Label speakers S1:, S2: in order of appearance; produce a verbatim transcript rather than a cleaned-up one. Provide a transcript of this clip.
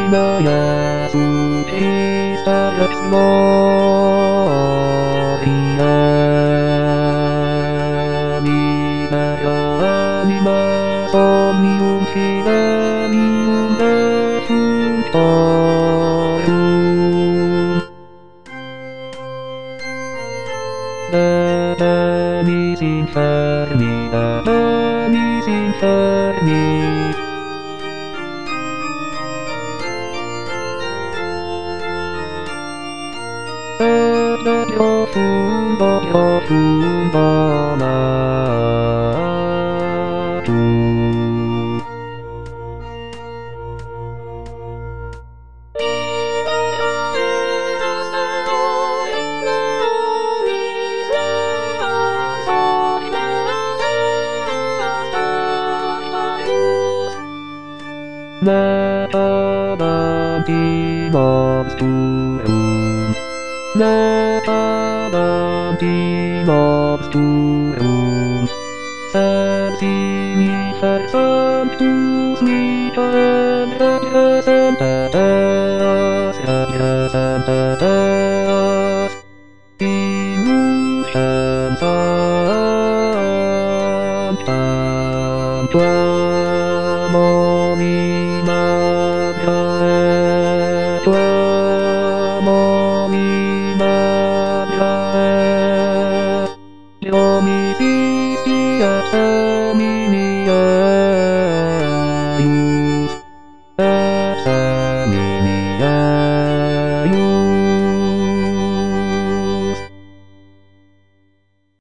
S1: 今やすしたやつもいやみなやみまそみうんしがみうんだすというだだみしんさみだだみしんさみだだりょふんぼりょふんぼなーとなただきもつとうんなただきもつとうんさしにささんとすみたんややさんたたすややさんたたすいぬしゃんさんたんとわもみまびゃえとわもみまびゃえりょみししやさ